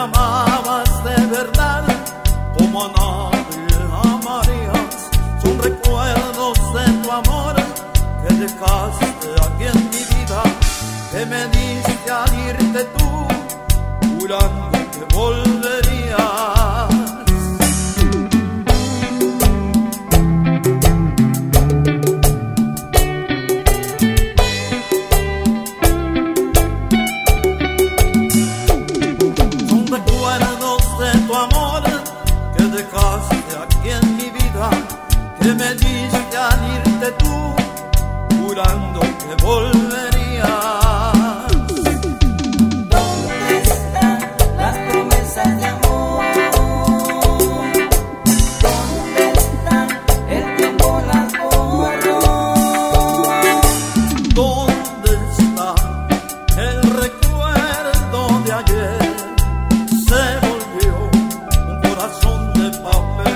amabas de verdad, como a nadie amarías. Son recuerdos de tu amor que dejaste aquí en mi vida, que me diste al irte tú, jurando que volverías. Que me diste al irte tú, jurando que volverías. ¿Dónde están las promesas de amor? ¿Dónde están? El tiempo las borró. ¿Dónde está el recuerdo de ayer? Se volvió un corazón de papel.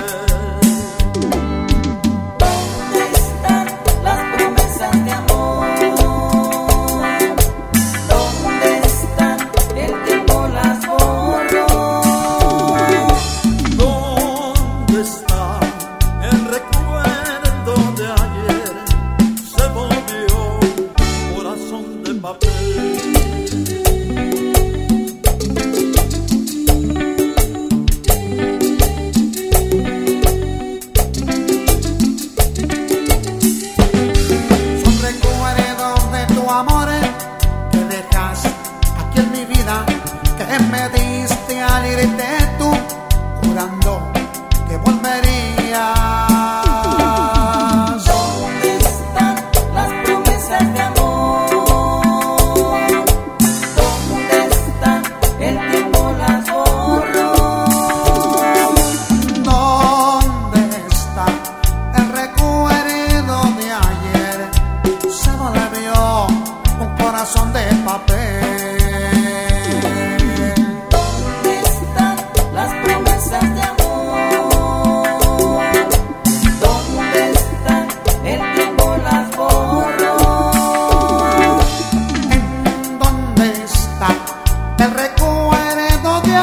Que me diste al irte tú, jurando que volverías. ¿Dónde están las promesas de amor? ¿Dónde están? El tiempo las borró. ¿Dónde está el recuerdo de ayer? Se volvió un corazón de papel. El recuerdo de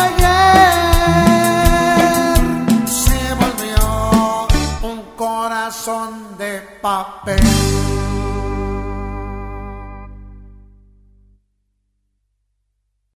ayer se volvió un corazón de papel.